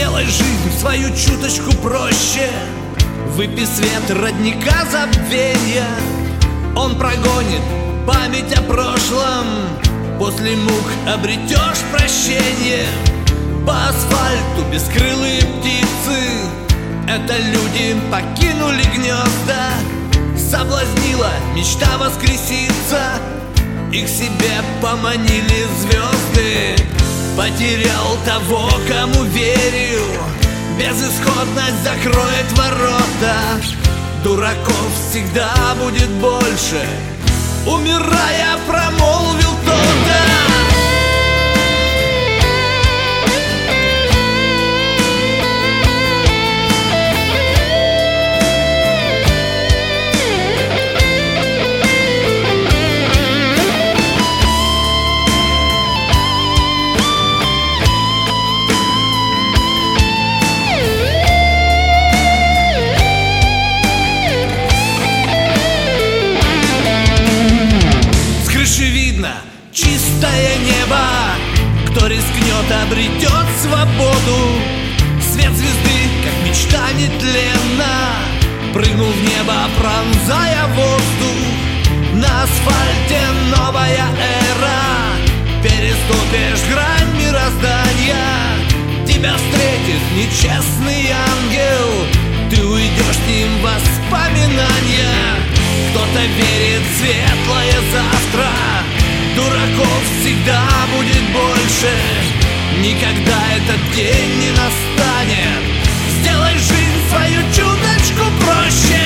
Сделай жизнь свою чуточку проще. Выпей свет родника забвенья. Он прогонит память о прошлом. После мук обретешь прощение. По асфальту бескрылые птицы — это люди покинули гнезда. Соблазнила мечта воскреситься, их себе поманили звезды. Потерял того, кому верил, безысходность закроет ворота. Дураков всегда будет больше, умирая, промолвил кто-то. Чистое небо, кто рискнет, обретет свободу. Свет звезды, как мечта нетленна, прыгнул в небо, пронзая воздух. На асфальте новая эра, переступишь грань мироздания. Тебя встретит нечестный ангел, ты уйдешь с ним в воспоминания. Кто-то верит в светлое завтра, дураков всегда будет больше. Никогда этот день не настанет. Сделай жизнь свою чуточку проще.